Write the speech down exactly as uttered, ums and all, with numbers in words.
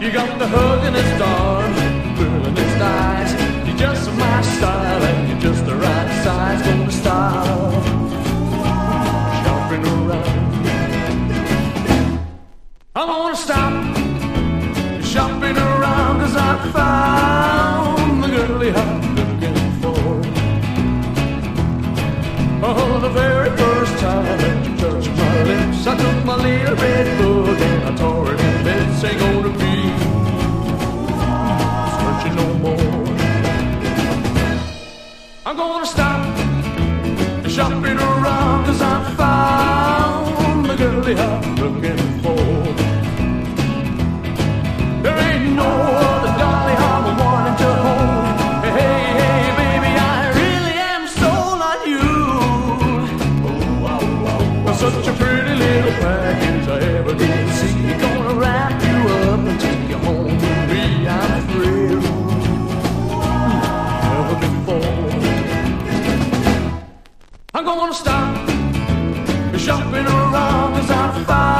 You got the hug in his arms, thrill in his eyes. You're just my style and you're just the right size. Gonna style shopping around. I'm gonna stop shopping around, cause I found the girl I'm looking for. Oh, the very first time that you touched my lips, I took my little red book and I tore it in bits. Ain't gonna be searching no more. I'm gonna stop shopping around, cause I found the girl I'm looking for. There ain't no other dolly I'm wanting to hold. Hey, hey, hey, baby, I really am sold on you. Oh, oh, oh, oh. Such a pretty little package I ever did see. Gonna wrap you up and take you home with me. I'm thrilled, never before. I'm gonna stop shopping around, cause I found